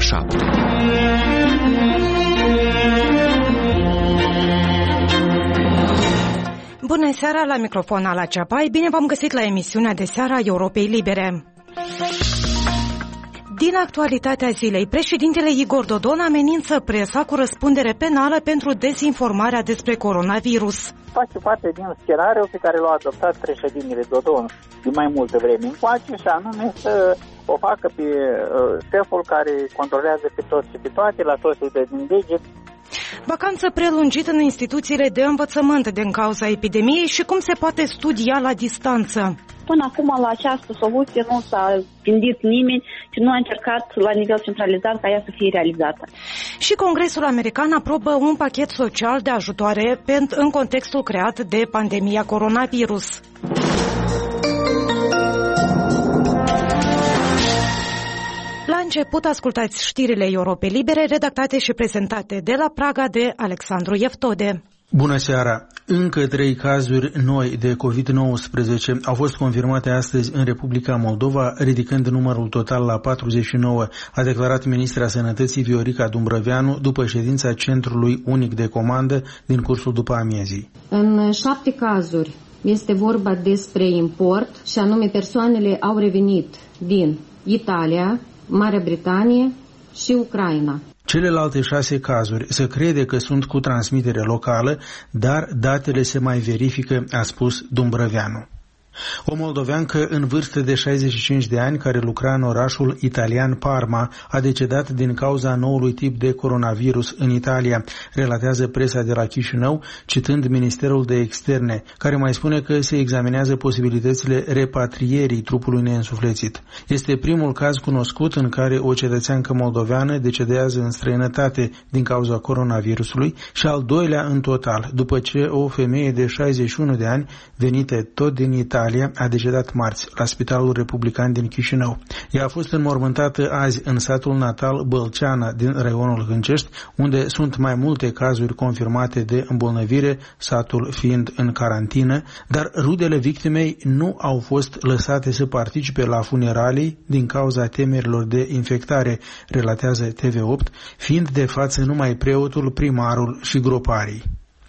7. Bună seara, la microfon Ala Ceapai. Bine v-am găsit la emisiunea de seară a Europei Libere. Din actualitatea zilei, președintele Igor Dodon amenință presa cu răspundere penală pentru dezinformarea despre coronavirus. Face parte din scenariul pe care l-a adoptat președintele Dodon de mai multă vreme încoace, și anume să o facă pe șeful care controlează pe toți și pe toate, la toți de din deget. Vacanță prelungită în instituțiile de învățământ din cauza epidemiei și cum se poate studia la distanță. Până acum la această soluție nu s-a gândit nimeni și nu a încercat la nivel centralizat ca ea să fie realizată. Și Congresul American aprobă un pachet social de ajutoare în contextul creat de pandemia coronavirus. La început ascultați știrile Europei Libere, redactate și prezentate de la Praga de Alexandru Eftode. Bună seara! Încă 3 cazuri noi de COVID-19 au fost confirmate astăzi în Republica Moldova, ridicând numărul total la 49, a declarat ministra Sănătății Viorica Dumbrăveanu după ședința Centrului Unic de Comandă din cursul după amiezii. În 7 cazuri este vorba despre import, și anume persoanele au revenit din Italia, Marea Britanie și Ucraina. Celelalte 6 cazuri se crede că sunt cu transmitere locală, dar datele se mai verifică, a spus Dumbrăveanu. O moldoveancă în vârstă de 65 de ani care lucra în orașul italian Parma a decedat din cauza noului tip de coronavirus în Italia, relatează presa de la Chișinău, citând Ministerul de Externe, care mai spune că se examinează posibilitățile repatrierii trupului neînsuflețit. Este primul caz cunoscut în care o cetățeancă moldoveană decedează în străinătate din cauza coronavirusului și al doilea în total, după ce o femeie de 61 de ani, venită tot din Italia, a decedat marți la Spitalul Republican din Chișinău. Ea a fost înmormântată azi în satul natal Bălceana din raionul Hâncești, unde sunt mai multe cazuri confirmate de îmbolnăvire, satul fiind în carantină, dar rudele victimei nu au fost lăsate să participe la funeralii din cauza temerilor de infectare, relatează TV8, fiind de față numai preotul, primarul și groparii.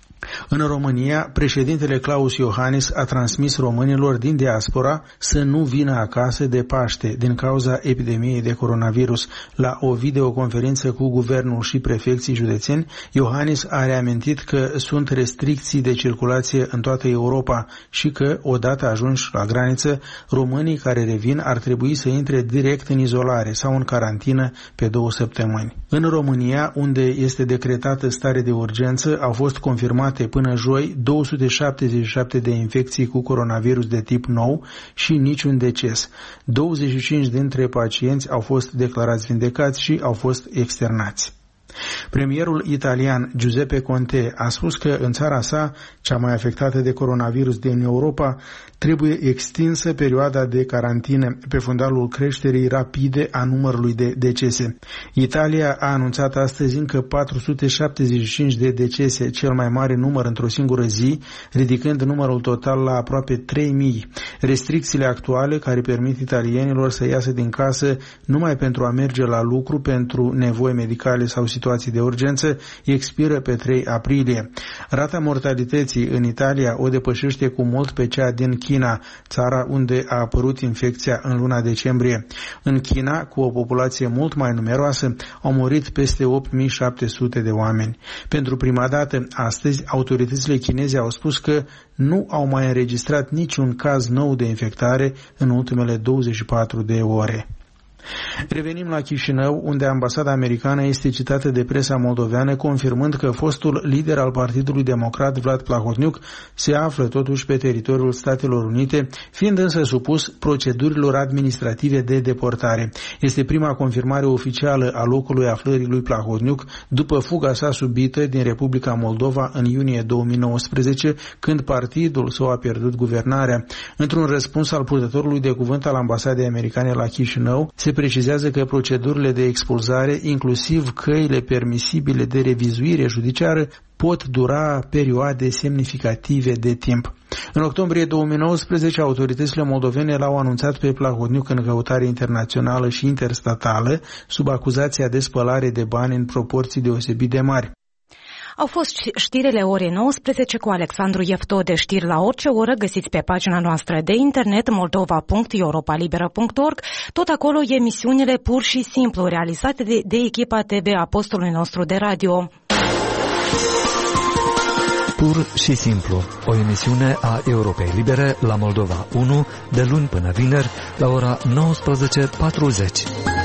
În România, președintele Claus Iohannis a transmis românilor din diaspora să nu vină acasă de Paște din cauza epidemiei de coronavirus. La o videoconferință cu guvernul și prefecții județeni, Iohannis a reamintit că sunt restricții de circulație în toată Europa și că, odată ajunși la graniță, românii care revin ar trebui să intre direct în izolare sau în carantină pe 2 săptămâni. În România, unde este decretată stare de urgență, au fost confirmate până joi 277 de infecții cu coronavirus de tip nou și niciun deces. 25 dintre pacienți au fost declarați vindecați și au fost externați. Premierul italian Giuseppe Conte a spus că în țara sa, cea mai afectată de coronavirus din Europa, trebuie extinsă perioada de carantină pe fundalul creșterii rapide a numărului de decese. Italia a anunțat astăzi încă 475 de decese, cel mai mare număr într-o singură zi, ridicând numărul total la aproape 3000. Restricțiile actuale, care permit italienilor să iasă din casă numai pentru a merge la lucru pentru nevoi medicale sau situații de urgență, expiră pe 3 aprilie. Rata mortalității în Italia o depășește cu mult pe cea din China, țara unde a apărut infecția în luna decembrie. În China, cu o populație mult mai numeroasă, au murit peste 8700 de oameni. Pentru prima dată, astăzi, autoritățile chineze au spus că nu au mai înregistrat niciun caz nou de infectare în ultimele 24 de ore. Revenim la Chișinău, unde ambasada americană este citată de presa moldoveană confirmând că fostul lider al Partidului Democrat, Vlad Plahotniuc, se află totuși pe teritoriul Statelor Unite, fiind însă supus procedurilor administrative de deportare. Este prima confirmare oficială a locului aflării lui Plahotniuc după fuga sa subită din Republica Moldova în iunie 2019, când partidul său a pierdut guvernarea. Într-un răspuns al purtătorului de cuvânt al ambasadei americane la Chișinău, se se precizează că procedurile de expulzare, inclusiv căile permisibile de revizuire judiciară, pot dura perioade semnificative de timp. În octombrie 2019, autoritățile moldovene l-au anunțat pe Plahotniuc în căutare internațională și interstatală sub acuzația de spălare de bani în proporții deosebit de mari. Au fost știrile orei 19 cu Alexandru Jeftode. Știri la orice oră găsiți pe pagina noastră de internet moldova.europalibera.org. Tot acolo emisiunile pur și simplu realizate de echipa TV a postului nostru de radio. Pur și simplu, o emisiune a Europei Libere la Moldova 1 de luni până vineri la ora 19:40.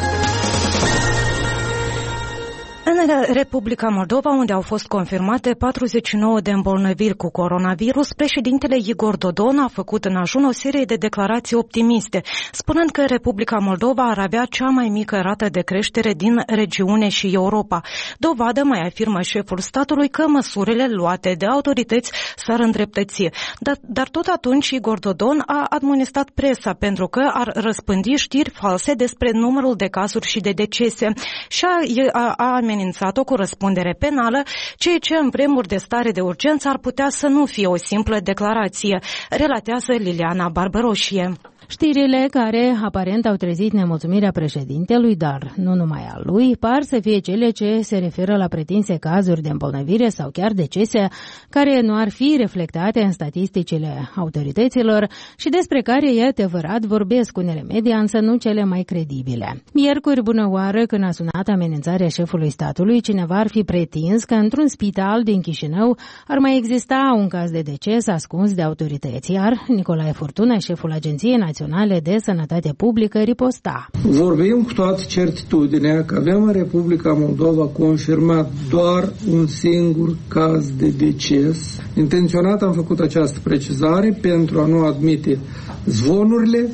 În Republica Moldova, unde au fost confirmate 49 de îmbolnăviri cu coronavirus, președintele Igor Dodon a făcut în ajun o serie de declarații optimiste, spunând că Republica Moldova ar avea cea mai mică rată de creștere din regiune și Europa. Dovadă, mai afirmă șeful statului, că măsurile luate de autorități s-ar îndreptăți. Dar tot atunci Igor Dodon a admonestat presa pentru că ar răspândi știri false despre numărul de cazuri și de decese și a amenințat-o cu răspundere penală, ceea ce în vremuri de stare de urgență ar putea să nu fie o simplă declarație, relatează Liliana Barbăroșie. Știrile care aparent au trezit nemulțumirea președintelui, dar nu numai a lui, par să fie cele ce se referă la pretinse cazuri de îmbolnăvire sau chiar decese care nu ar fi reflectate în statisticile autorităților și despre care, e adevărat, vorbesc unele media, însă nu cele mai credibile. Miercuri bună oară, când a sunat amenințarea șefului statului, cineva ar fi pretins că într-un spital din Chișinău ar mai exista un caz de deces ascuns de autorități, iar Nicolae Furtună, șeful Agenției Naționale de Sănătate Publică, riposta. Vorbim cu toată certitudinea că avem în Republica Moldova confirmat doar un singur caz de deces. Intenționat am făcut această precizare pentru a nu admite zvonurile,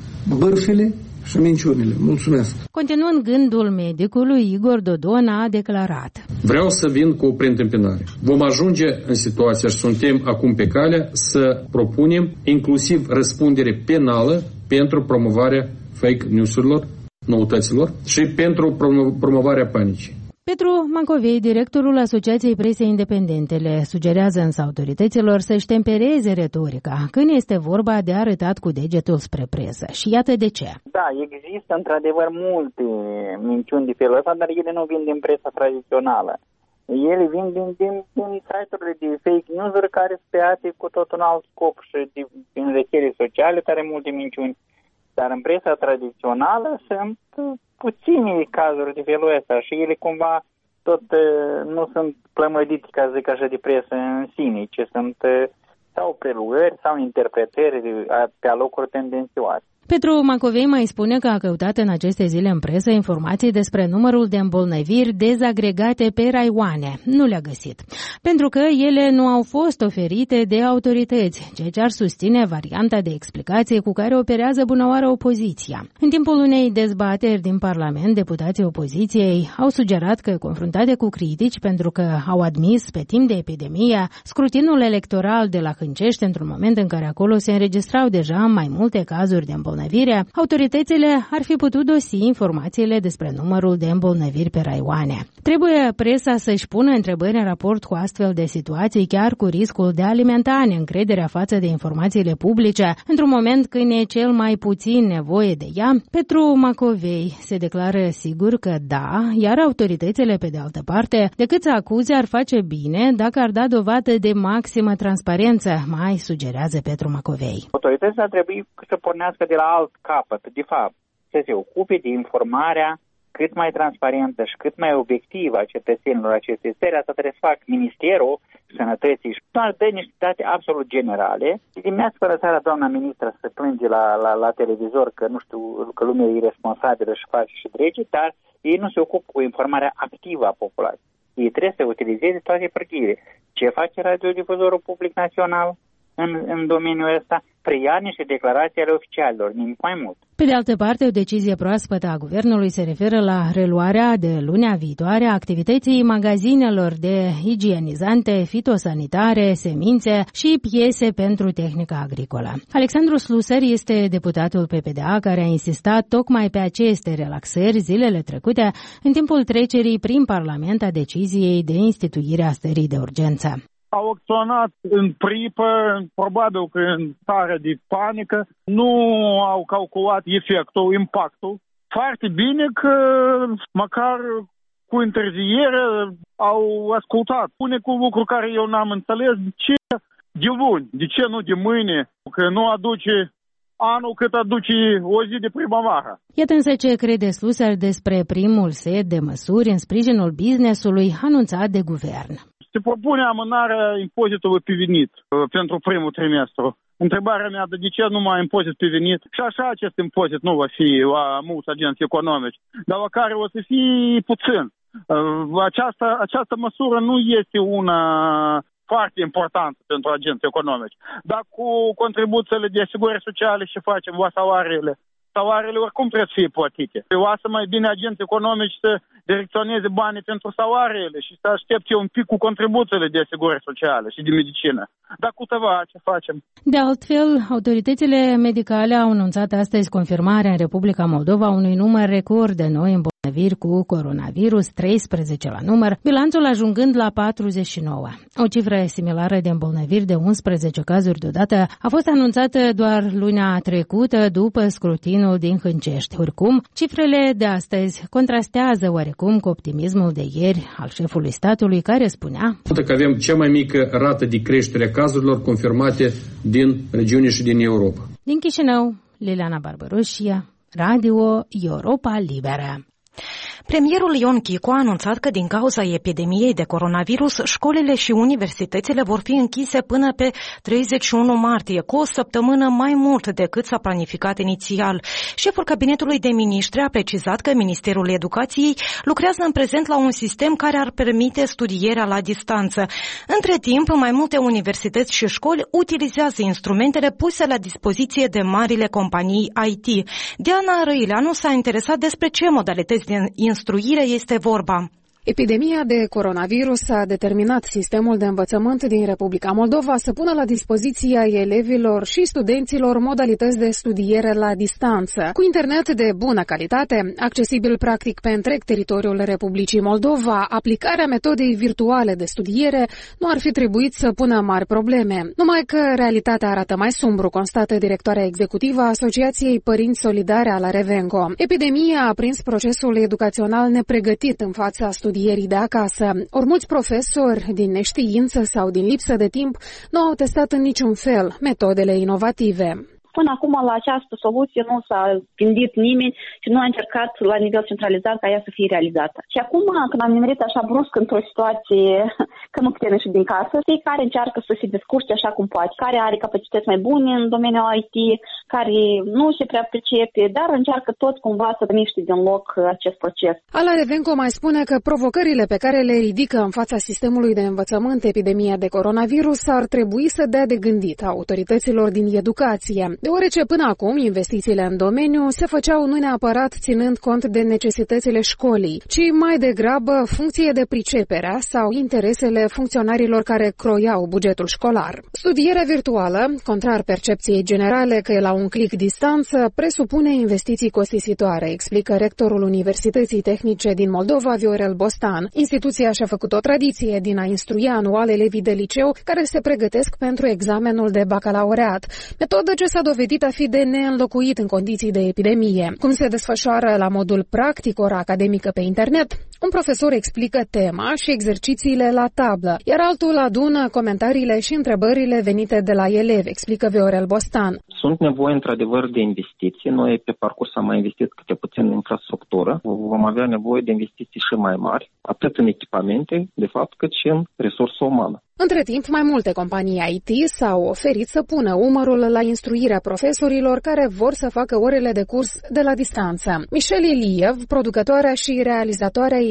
bârfele și minciunile. Mulțumesc. Continuând gândul medicului, Igor Dodon a declarat: vreau să vin cu o preîntâmpinare. Vom ajunge în situația și suntem acum pe calea să propunem inclusiv răspundere penală pentru promovarea fake news-urilor, noutăților și pentru promovarea panicii. Petru Macovei, directorul Asociației Presei Independentele, sugerează însă autorităților să-și tempereze retorica când este vorba de arătat cu degetul spre presă. Și iată de ce. Da, există într-adevăr multe minciuni de felul ăsta, dar ele nu vin din presa tradițională. Ele vin din site-urile de fake news-uri care sunt create cu tot un alt scop și din rețele sociale, tare multe minciuni. Dar în presa tradițională sunt puține cazuri de felul ăsta și ele cumva tot nu sunt plămădite, ca să zic așa, de presă în sine, ci sunt sau preluări sau interpretări pe alocuri tendențioase. Petru Macovei mai spune că a căutat în aceste zile în presă informații despre numărul de îmbolnăviri dezagregate pe raioane. Nu le-a găsit, pentru că ele nu au fost oferite de autorități, ceea ce ar susține varianta de explicație cu care operează bunăoară opoziția. În timpul unei dezbateri din Parlament, deputații opoziției au sugerat că, confruntate cu critici pentru că au admis pe timp de epidemie scrutinul electoral de la Hâncești, într-un moment în care acolo se înregistrau deja mai multe cazuri de îmbolnăvire, autoritățile ar fi putut dosi informațiile despre numărul de îmbolnăviri pe raioane. Trebuie presa să-și pună întrebări în raport cu astfel de situații, chiar cu riscul de a alimenta neîncrederea față de informațiile publice, într-un moment când e cel mai puțin nevoie de ea. Petru Macovei se declară sigur că da, iar autoritățile, pe de altă parte, decât să acuze, ar face bine dacă ar da dovadă de maximă transparență, mai sugerează Petru Macovei. Autoritățile ar trebui să pornească de la alt capăt, de fapt, să se ocupe de informarea cât mai transparentă și cât mai obiectivă a cetățenilor acestei țări. Asta trebuie să fac Ministerul Sănătății și doar dă niște date absolut generale. Dimineața fără seara doamna ministră se plânge la televizor că, nu știu, că lumea e irresponsabilă și face și drege, dar ei nu se ocupă cu informarea activă a populației. Ei trebuie să utilizeze toate pârghiile. Ce face radiodifuzorul public național? în domeniul ăsta, preia niște declarații ale oficialilor, nimic mai mult. Pe de altă parte, o decizie proaspătă a guvernului se referă la reluarea de lunea viitoare a activității magazinelor de igienizante, fitosanitare, semințe și piese pentru tehnica agricolă. Alexandru Slusar este deputatul PPDA care a insistat tocmai pe aceste relaxări zilele trecute în timpul trecerii prin Parlament a deciziei de instituire a stării de urgență. Au acționat în pripă, probabil că în stare de panică, nu au calculat efectul, impactul. Foarte bine că măcar cu întârziere au ascultat. Unicul lucru care eu n-am înțeles, de luni, de ce nu de mâine, că nu aduce anul cât aduce o zi de primăvară. Iată însă ce crede Slusar despre primul set de măsuri în sprijinul business-ului anunțat de guvern. Se propune amânarea impozitului pe venit pentru primul trimestru. Întrebarea mea, de ce numai impozit pe venit? Și așa acest impozit nu va fi la mulți agenți economici, dar la care o să fie puțin. Această măsură nu este una foarte importantă pentru agenți economici. Dar cu contribuțiile de asigurări sociale ce facem la salariile oricum trebuie să fie plătite. Lasă mai bine agenții economici să direcționeze banii pentru salariile și să aștepte un pic cu contribuțiile de asigurări sociale și de medicină. Dar cu tăva ce facem? De altfel, autoritățile medicale au anunțat astăzi confirmarea în Republica Moldova unui număr record de noi îmbolnăviri cu coronavirus, 13 la număr, bilanțul ajungând la 49. O cifră similară de îmbolnăviri de 11 cazuri deodată a fost anunțată doar luna trecută după scrutinul din Hâncești. Oricum, cifrele de astăzi contrastează oarecum cu optimismul de ieri al șefului statului care spunea că avem cea mai mică rată de creștere a cazurilor confirmate din regiune și din Europa. Din Chișinău, Liliana Barbaroșia, Radio Europa Liberă. Premierul Ion Chicu a anunțat că din cauza epidemiei de coronavirus, școlile și universitățile vor fi închise până pe 31 martie, cu o săptămână mai mult decât s-a planificat inițial. Șeful Cabinetului de Miniștri a precizat că Ministerul Educației lucrează în prezent la un sistem care ar permite studierea la distanță. Între timp, mai multe universități și școli utilizează instrumentele puse la dispoziție de marile companii IT. Diana Răileanu s-a interesat despre ce modalități de instruire este vorba. Epidemia de coronavirus a determinat sistemul de învățământ din Republica Moldova să pună la dispoziția elevilor și studenților modalități de studiere la distanță, cu internet de bună calitate, accesibil practic pe întreg teritoriul Republicii Moldova. Aplicarea metodei virtuale de studiere nu ar fi trebuit să pună mari probleme, numai că realitatea arată mai sumbru, constată directoarea executivă a Asociației Părinți Solidari a la Revenco. Epidemia a prins procesul educațional nepregătit în fața studierii de acasă. Ori mulți profesori, din neștiință sau din lipsă de timp, nu au testat în niciun fel metodele inovative. Până acum la această soluție nu s-a gândit nimeni și nu a încercat la nivel centralizat ca ea să fie realizată. Și acum, când am nimerit așa brusc într-o situație că nu putem ieși din casă, fiecare încearcă să se descurce așa cum poate. Care are capacități mai bune în domeniul IT, care nu se prea pricepe, dar încearcă tot cumva să miște din loc acest proces. Ala Revenco mai spune că provocările pe care le ridică în fața sistemului de învățământ epidemia de coronavirus ar trebui să dea de gândit autorităților din educație, deoarece până acum investițiile în domeniu se făceau nu neapărat ținând cont de necesitățile școlii, ci mai degrabă funcție de priceperea sau interesele funcționarilor care croiau bugetul școlar. Studierea virtuală, contrar percepției generale că e la un clic distanță, presupune investiții costisitoare, explică rectorul Universității Tehnice din Moldova, Viorel Bostan. Instituția și-a făcut o tradiție din a instrui anual elevii de liceu care se pregătesc pentru examenul de bacalaureat, metodă ce s-a dovedit a fi de neînlocuit în condiții de epidemie. Cum se desfășoară la modul practic ora academică pe internet? Un profesor explică tema și exercițiile la tablă, iar altul adună comentariile și întrebările venite de la elevi, explică Viorel Bostan. Sunt nevoie într-adevăr de investiții. Noi pe parcurs am mai investit câte puțin în infrastructură. Vom avea nevoie de investiții și mai mari, atât în echipamente, de fapt, cât și în resursă umană. Între timp, mai multe companii IT s-au oferit să pună umărul la instruirea profesorilor care vor să facă orele de curs de la distanță. Michel Iliev, producătoarea și realizatoarea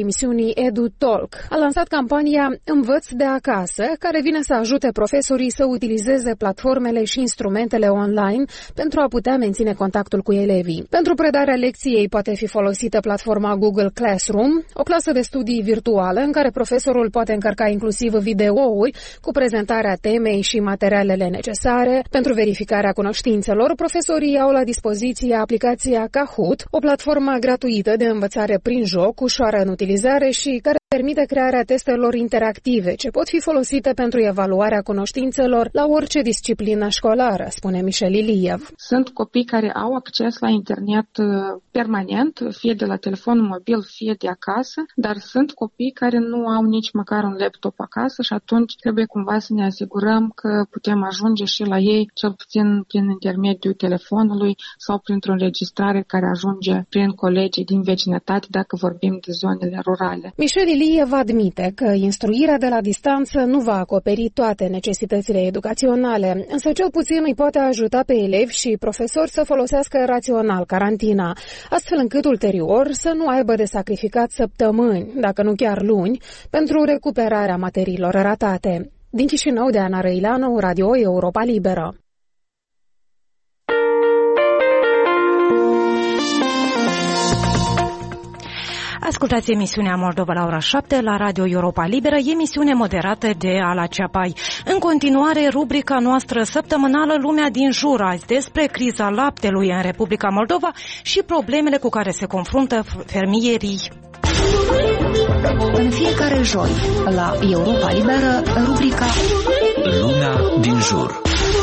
emisiunii Edu Talk. A lansat campania Învăț de acasă, care vine să ajute profesorii să utilizeze platformele și instrumentele online pentru a putea menține contactul cu elevii. Pentru predarea lecției poate fi folosită platforma Google Classroom, o clasă de studii virtuală în care profesorul poate încărca inclusiv videouri cu prezentarea temei și materialele necesare. Pentru verificarea cunoștințelor, profesorii au la dispoziție aplicația Kahoot, o platformă gratuită de învățare prin joc, ușoară în utilizare și care permite crearea testelor interactive, ce pot fi folosite pentru evaluarea cunoștințelor la orice disciplină școlară, spune Michel Iliev. Sunt copii care au acces la internet permanent, fie de la telefonul mobil, fie de acasă, dar sunt copii care nu au nici măcar un laptop acasă și atunci trebuie cumva să ne asigurăm că putem ajunge și la ei, cel puțin prin intermediul telefonului sau printr-o înregistrare care ajunge prin colegii din vecinătate, dacă vorbim de zonele rurale. Michel Iliev admite că instruirea de la distanță nu va acoperi toate necesitățile educaționale, însă cel puțin îi poate ajuta pe elevi și profesori să folosească rațional carantina, astfel încât ulterior să nu aibă de sacrificat săptămâni, dacă nu chiar luni, pentru recuperarea materiilor ratate. Din Chișinău, de Ana Răileanu, Radio Europa Liberă. Ascultați emisiunea Moldova la ora 7 la Radio Europa Liberă, emisiune moderată de Ala Ceapai. În continuare, rubrica noastră săptămânală Lumea din jur, azi despre criza laptelui în Republica Moldova și problemele cu care se confruntă fermierii. În fiecare joi, la Europa Liberă, rubrica Lumea din jur.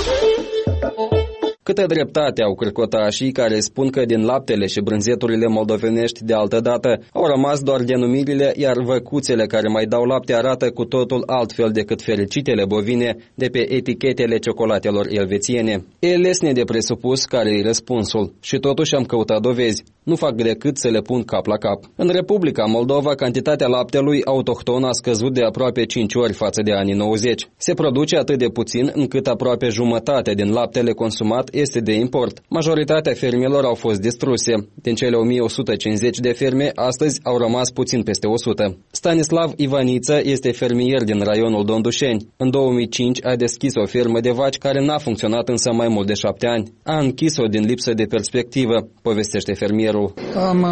Câtă dreptate au cârcotașii care spun că din laptele și brânzeturile moldovenești de altă dată au rămas doar denumirile, iar văcuțele care mai dau lapte arată cu totul altfel decât fericitele bovine de pe etichetele ciocolatelor elvețiene. E lesne de presupus care e răspunsul și totuși am căutat dovezi. Nu fac decât să le pun cap la cap. În Republica Moldova, cantitatea laptelui autohton a scăzut de aproape 5 ori față de anii 90. Se produce atât de puțin încât aproape jumătate din laptele consumat este de import. Majoritatea fermelor au fost distruse. Din cele 1150 de ferme, astăzi au rămas puțin peste 100. Stanislav Ivaniță este fermier din raionul Dondușeni. În 2005 a deschis o fermă de vaci care n-a funcționat însă mai mult de 7 ani. A închis-o din lipsă de perspectivă, povestește fermierul. Am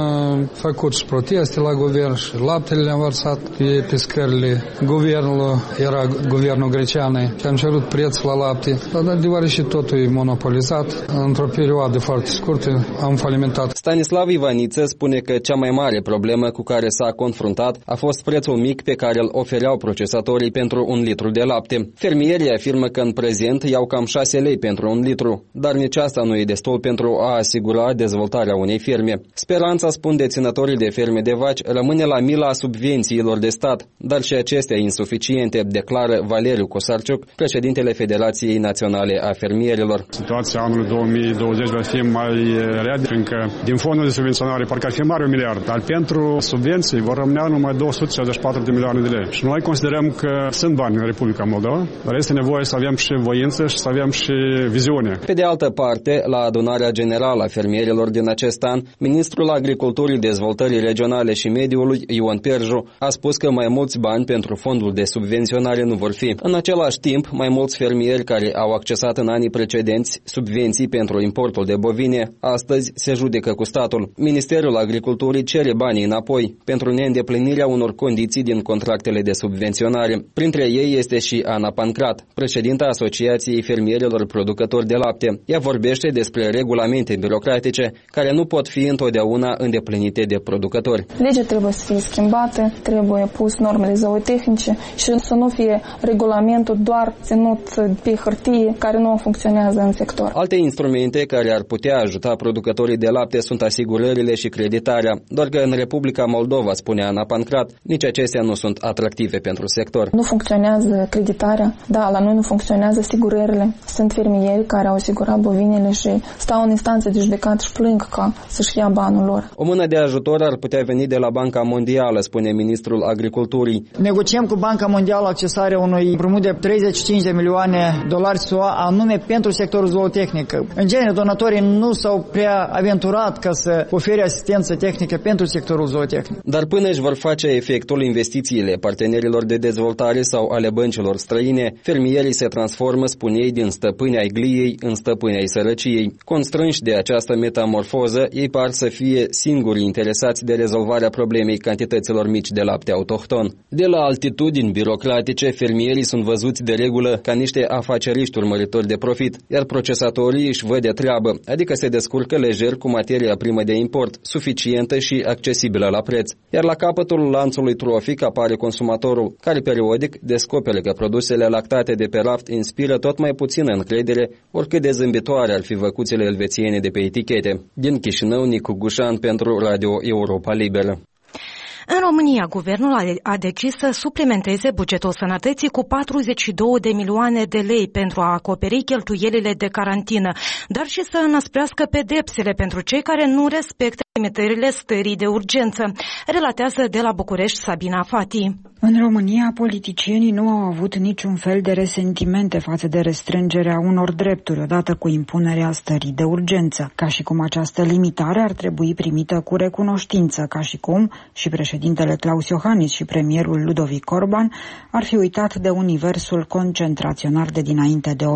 făcut și proteste la guvern și laptele le-am vărsat pe scările guvernului, era guvernul grecean și am cerut preț la lapte, dar deoarece totul e monopolizat, într-o perioadă foarte scurtă am falimentat. Stanislav Ivaniță spune că cea mai mare problemă cu care s-a confruntat a fost prețul mic pe care îl ofereau procesatorii pentru un litru de lapte. Fermierii afirmă că în prezent iau cam 6 lei pentru un litru, dar nici asta nu e destul pentru a asigura dezvoltarea unei firme. Speranța, spun deținătorii de ferme de vaci, rămâne la mila subvențiilor de stat, dar și acestea insuficiente, declară Valeriu Cosarciuc, președintele Federației Naționale a Fermierilor. Situația anului 2020 va fi mai rea, fiindcă din fondul de subvenționare parcă ar fi mare 1 miliard, dar pentru subvenții vor rămâne numai 264 de milioane de lei. Și noi considerăm că sunt bani în Republica Moldova, dar este nevoie să avem și voință și să avem și viziune. Pe de altă parte, la adunarea generală a fermierilor din acest an, ministrul Agriculturii, Dezvoltării Regionale și Mediului, Ion Perju, a spus că mai mulți bani pentru fondul de subvenționare nu vor fi. În același timp, mai mulți fermieri care au accesat în anii precedenți subvenții pentru importul de bovine, astăzi se judecă cu statul. Ministerul Agriculturii cere banii înapoi pentru neîndeplinirea unor condiții din contractele de subvenționare. Printre ei este și Ana Pancrat, președinta Asociației Fermierilor Producători de Lapte. Ea vorbește despre regulamente birocratice care nu pot fi întotdeauna îndeplinite de producători. Legea trebuie să fie schimbată, trebuie pus normele zootehnice și să nu fie regulamentul doar ținut pe hârtie care nu funcționează în sector. Alte instrumente care ar putea ajuta producătorii de lapte sunt asigurările și creditarea, doar că în Republica Moldova, spune Ana Pancrat, nici acestea nu sunt atractive pentru sector. Nu funcționează creditarea, da, la noi nu funcționează asigurările. Sunt fermieri care au asigurat bovinele și stau în instanță de judecată și plâng ca să-și ia banul lor. O mână de ajutor ar putea veni de la Banca Mondială, spune ministrul Agriculturii. Negociem cu Banca Mondială accesarea unui împrumut de $35 de milioane SUA anume pentru sectorul zootehnică. În genere, donatorii nu s-au prea aventurat ca să ofere asistență tehnică pentru sectorul zootehnic. Dar până își vor face efectul investițiile partenerilor de dezvoltare sau ale băncilor străine, fermierii se transformă, spun ei, din stăpâni ai gliei în stăpâni ai sărăciei. Constrânși de această metamorfoză, ei par să fie singurii interesați de rezolvarea problemei cantităților mici de lapte autohton. De la altitudini birocratice, fermierii sunt văzuți de regulă ca niște afaceriști urmăritori de profit, iar procesatorii își văd de treabă, adică se descurcă lejer cu materia primă de import, suficientă și accesibilă la preț. Iar la capătul lanțului trofic apare consumatorul, care periodic descoperă că produsele lactate de pe raft inspiră tot mai puțină încredere, oricât de zâmbitoare ar fi văcuțele elvețiene de pe etichete. Din Chișinău, Nicu Gușan pentru Radio Europa Liberă. În România, guvernul a decis să suplimenteze bugetul sănătății cu 42 de milioane de lei pentru a acoperi cheltuielile de carantină, dar și să înăsprească pedepsele pentru cei care nu respectă limitările stării de urgență, relatează de la București Sabina Fati. În România, politicienii nu au avut niciun fel de resentimente față de restrângerea unor drepturi odată cu impunerea stării de urgență, ca și cum această limitare ar trebui primită cu recunoștință, ca și cum și președintele Claus Iohannis și premierul Ludovic Orban ar fi uitat de universul concentraționar de dinainte de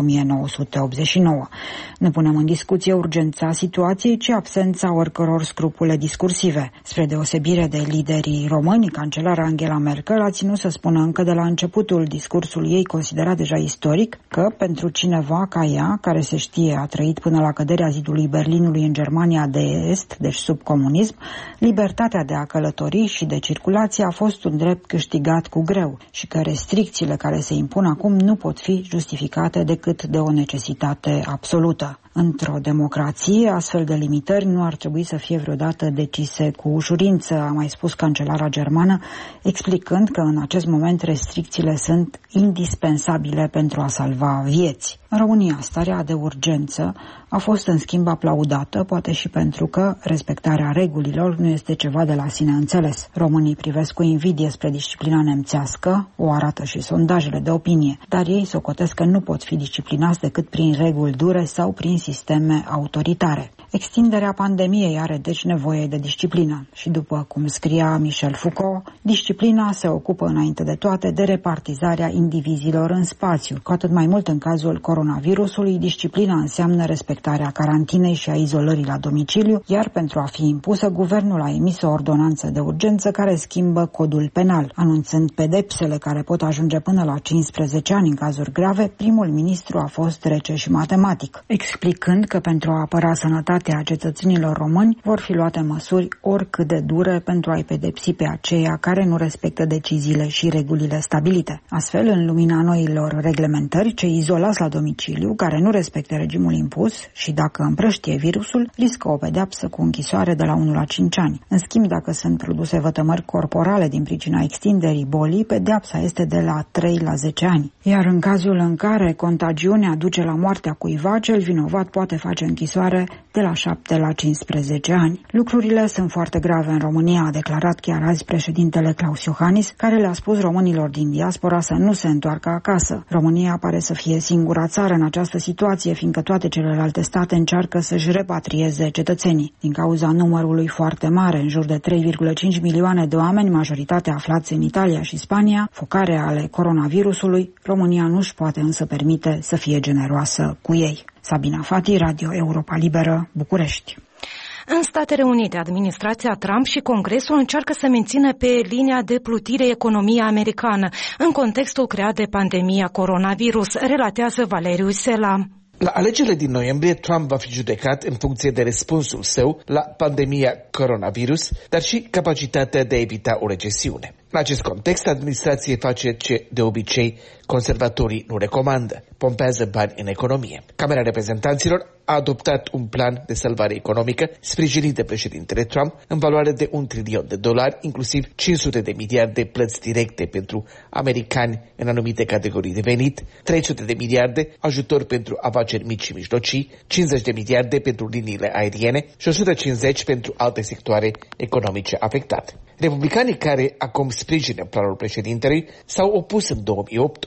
1989. Nu punem în discuție urgența situației, ci absența oricăror scrupule discursive. Spre deosebire de liderii români, cancelara Angela Merkel a ținut să spună încă de la începutul discursul ei considerat deja istoric că pentru cineva ca ea, care se știe a trăit până la căderea zidului Berlinului în Germania de Est, deci sub comunism, libertatea de a călători și de circulație a fost un drept câștigat cu greu și că restricțiile care se impun acum nu pot fi justificate decât de o necesitate absolută. Într-o democrație, astfel de limitări nu ar trebui să fie vreodată decise cu ușurință, a mai spus cancelara germană, explicând că în acest moment restricțiile sunt indispensabile pentru a salva vieți. În România, starea de urgență a fost în schimb aplaudată, poate și pentru că respectarea regulilor nu este ceva de la sine înțeles. Românii privesc cu invidie spre disciplina nemțească, o arată și sondajele de opinie, dar ei socotesc că nu pot fi disciplinați decât prin reguli dure sau prin sisteme autoritare. Extinderea pandemiei are deci nevoie de disciplină și, după cum scria Michel Foucault, disciplina se ocupă înainte de toate de repartizarea indivizilor în spațiu. Cu atât mai mult în cazul coronavirusului, disciplina înseamnă respectarea carantinei și a izolării la domiciliu, iar pentru a fi impusă, guvernul a emis o ordonanță de urgență care schimbă codul penal. Anunțând pedepsele care pot ajunge până la 15 ani în cazuri grave, primul ministru a fost rece și matematic, explicând că pentru a apăra sănătatea cetățenilor români vor fi luate măsuri oricât de dure pentru a-i pedepsi pe aceia care nu respectă deciziile și regulile stabilite. Astfel, în lumina noilor reglementări, cei izolați la domiciliu, care nu respectă regimul impus și dacă împrăștie virusul, riscă o pedeapsă cu închisoare de la 1 la 5 ani. În schimb, dacă sunt produse vătămări corporale din pricina extinderii bolii, pedeapsa este de la 3 la 10 ani. Iar în cazul în care contagiunea duce la moartea cuiva, cel vinovat poate face închisoare de la 7 la 15 ani. Lucrurile sunt foarte grave în România, a declarat chiar azi președintele Claus Iohannis, care le-a spus românilor din diaspora să nu se întoarcă acasă. România pare să fie singura țară în această situație, fiindcă toate celelalte state încearcă să-și repatrieze cetățenii. Din cauza numărului foarte mare, în jur de 3,5 milioane de oameni, majoritatea aflați în Italia și Spania, focare ale coronavirusului, România nu își poate însă permite să fie generoasă cu ei. Sabina Fati, Radio Europa Liberă, București. În Statele Unite, administrația Trump și Congresul încearcă să mențină pe linia de plutire economia americană, în contextul creat de pandemia coronavirus, relatează Valeriu Sela. La alegerile din noiembrie, Trump va fi judecat în funcție de răspunsul său la pandemia coronavirus, dar și capacitatea de a evita o recesiune. În acest context, administrația face ce de obicei conservatorii nu recomandă: pompează bani în economie. Camera Reprezentanților a adoptat un plan de salvare economică sprijinit de președintele Trump în valoare de $1 trilion, inclusiv 500 de miliarde plăți directe pentru americani în anumite categorii de venit, 300 de miliarde ajutor pentru afaceri mici și mijlocii, 50 de miliarde pentru liniile aeriene și 150 pentru alte sectoare economice afectate. Republicanii care acum sprijină planul președintelui s-au opus în 2008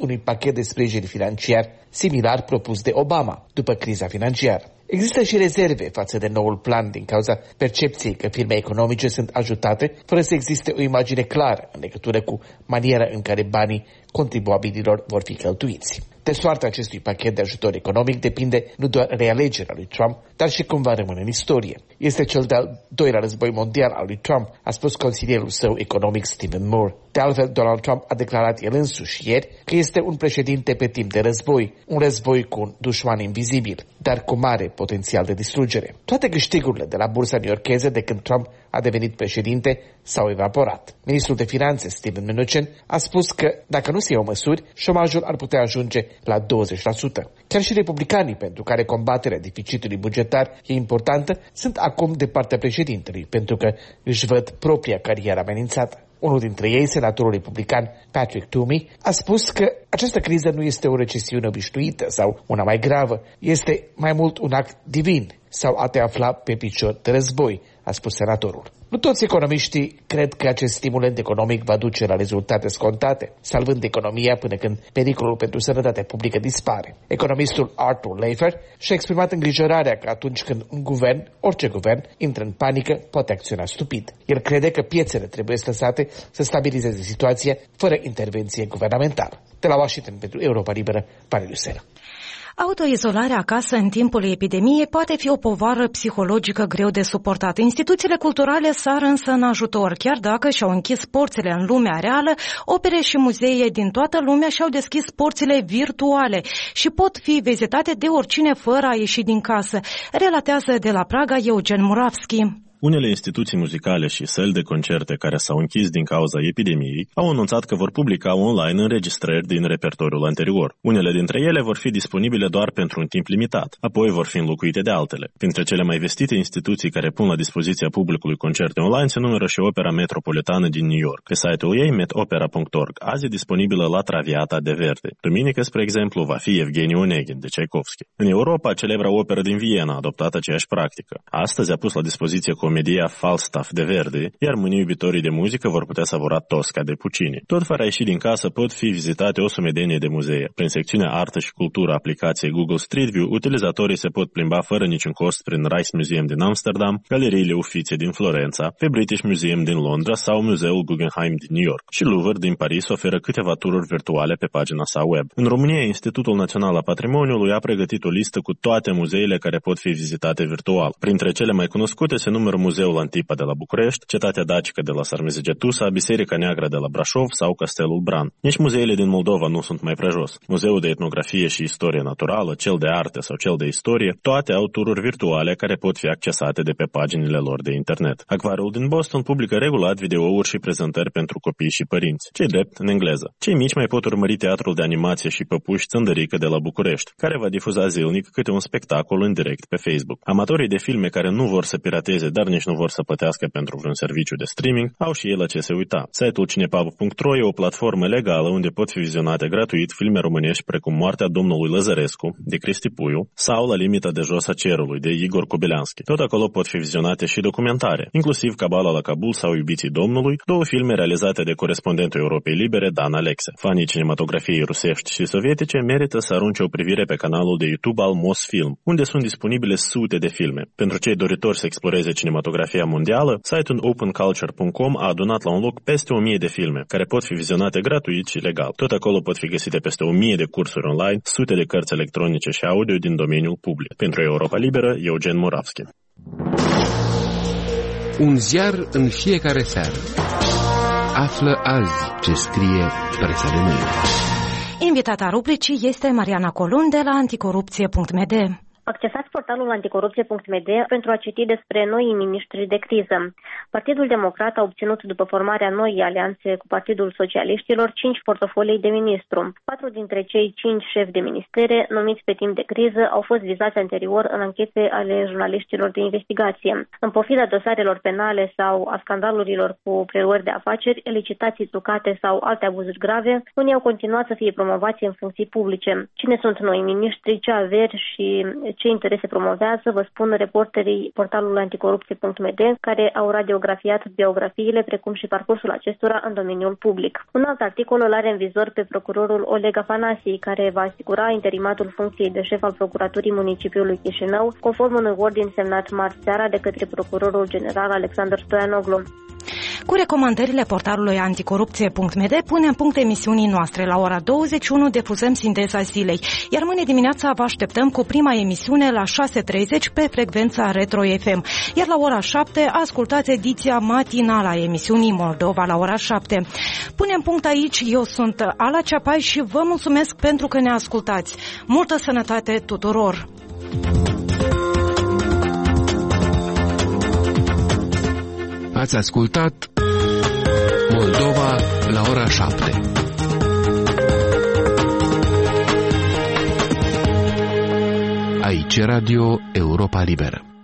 unui pachet de sprijin financiar similar propus de Obama după criza financiară. Există și rezerve față de noul plan din cauza percepției că firme economice sunt ajutate fără să existe o imagine clară în legătură cu maniera în care banii contribuabililor vor fi cheltuiți. De soarta acestui pachet de ajutor economic depinde nu doar realegerea lui Trump, dar și cum va rămâne în istorie. Este cel de-al doilea război mondial al lui Trump, a spus consilierul său economic Stephen Moore. De altfel, Donald Trump a declarat el însuși ieri că este un președinte pe timp de război, un război cu un dușman invizibil, dar cu mare potențial de distrugere. Toate câștigurile de la bursa newyorkeză de când Trump a devenit președinte s-au evaporat. Ministrul de Finanțe, Steven Mnuchin, a spus că dacă nu se iau măsuri, șomajul ar putea ajunge la 20%. Chiar și republicanii, pentru care combaterea deficitului bugetar e importantă, sunt acum de partea președintelui, pentru că își văd propria carieră amenințată. Unul dintre ei, senatorul republican Patrick Toomey, a spus că această criză nu este o recesiune obișnuită sau una mai gravă, este mai mult un act divin sau a te afla pe picior de război, a spus senatorul. Nu toți economiștii cred că acest stimulant economic va duce la rezultate scontate, salvând economia până când pericolul pentru sănătatea publică dispare. Economistul Arthur Laffer și-a exprimat îngrijorarea că atunci când un guvern, orice guvern, intră în panică, poate acționa stupid. El crede că piețele trebuie lăsate să stabilizeze situația fără intervenție guvernamentală. De la Washington pentru Europa Liberă, Valeriu Sera. Autoizolarea acasă în timpul epidemiei poate fi o povară psihologică greu de suportat. Instituțiile culturale sar însă în ajutor, chiar dacă și-au închis porțile în lumea reală, opere și muzee din toată lumea și-au deschis porțile virtuale și pot fi vizitate de oricine fără a ieși din casă, relatează de la Praga Eugen Muravski. Unele instituții muzicale și săli de concerte care s-au închis din cauza epidemiei au anunțat că vor publica online înregistrări din repertoriul anterior. Unele dintre ele vor fi disponibile doar pentru un timp limitat, apoi vor fi înlocuite de altele. Printre cele mai vestite instituții care pun la dispoziția publicului concerte online se numără și Opera Metropolitană din New York. Pe site-ul ei, metopera.org, azi e disponibilă La Traviata de Verdi. Duminică, spre exemplu, va fi Evgeni Onegin de Tchaikovsky. În Europa, celebra operă din Viena a adoptat aceeași practică. Astăzi a pus la dispoziție comedia Falstaff de Verdi, iar mâine iubitorii de muzică vor putea savura Tosca de Puccini. Tot fără a ieși din casă pot fi vizitate o sumedenie de muzee. Prin secțiunea Artă și Cultură aplicației Google Street View, utilizatorii se pot plimba fără niciun cost prin Rijksmuseum din Amsterdam, galeriile Uffizi din Florența, pe British Museum din Londra sau Muzeul Guggenheim din New York. Și Louvre din Paris oferă câteva tururi virtuale pe pagina sa web. În România, Institutul Național al Patrimoniului a pregătit o listă cu toate muzeile care pot fi vizitate virtual. Printre cele mai cunoscute se numără Muzeul Antipa de la București, Cetatea Dacică de la Sarmizegetusa, Biserica Neagră de la Brașov sau Castelul Bran. Nici muzeele din Moldova nu sunt mai prejos. Muzeul de Etnografie și Istorie Naturală, cel de Arte sau cel de Istorie, toate au tururi virtuale care pot fi accesate de pe paginile lor de internet. Acvariul din Boston publică regulat videouri și prezentări pentru copii și părinți, cei drept în engleză. Cei mici mai pot urmări teatrul de animație și păpuși Țândărică de la București, care va difuza zilnic câte un spectacol în direct pe Facebook. Amatorii de filme care nu vor să pirateze, dar nici nu vor să plătească pentru vreun serviciu de streaming, au și ei la ce se uita. Site-ul cinepub.ro e o platformă legală unde pot fi vizionate gratuit filme românești precum Moartea domnului Lăzărescu, de Cristi Puiu, sau La limita de jos a cerului, de Igor Kobylanski. Tot acolo pot fi vizionate și documentare, inclusiv Cabala la Kabul sau Iubiții Domnului, două filme realizate de corespondentul Europei Libere, Dan Alexe. Fanii cinematografiei rusești și sovietice merită să arunce o privire pe canalul de YouTube al Mosfilm, unde sunt disponibile sute de filme. Pentru cei doritori să exploreze cinematografia mondială, site-ul openculture.com a adunat la un loc peste 1000 de filme, care pot fi vizionate gratuit și legal. Tot acolo pot fi găsite peste 1000 de cursuri online, sute de cărți electronice și audio din domeniul public. Pentru Europa Liberă, Eugen Muravski. Un ziar în fiecare seară. Află azi ce scrie presa de mâine. Invitata rubricii este Mariana Colun de la anticorupție.md. Accesați portalul anticorupție.md pentru a citi despre noii miniștri de criză. Partidul Democrat a obținut, după formarea noii alianțe cu Partidul Socialiștilor, 5 portofolii de ministru. 4 dintre cei 5 șefi de ministere, numiți pe timp de criză, au fost vizați anterior în anchete ale jurnaliștilor de investigație. În pofida dosarelor penale sau a scandalurilor cu preluări de afaceri, licitații trucate sau alte abuzuri grave, unii au continuat să fie promovați în funcții publice. Cine sunt noi miniștri, ce averi și ce interese promovează, vă spun reporterii portalului anticorupție.md, care au radiografiat biografiile, precum și parcursul acestora în domeniul public. Un alt articol îl are în vizor pe procurorul Oleg Afanasii, care va asigura interimatul funcției de șef al Procuraturii Municipiului Chișinău, conform unui ordin semnat marți seara de către procurorul general Alexandru Stoianoglu. Cu recomandările portalului anticorupție.md punem punct emisiunii noastre. La ora 21 difuzăm Sinteza zilei, iar mâine dimineața vă așteptăm cu prima emisiune la 6:30 pe frecvența Retro FM. Iar la ora 7 ascultați ediția matinală a emisiunii Moldova la ora 7. Punem punct aici, eu sunt Ala Ceapai și vă mulțumesc pentru că ne ascultați. Multă sănătate tuturor! Ați ascultat Moldova la ora 7. Aici Radio Europa Liberă.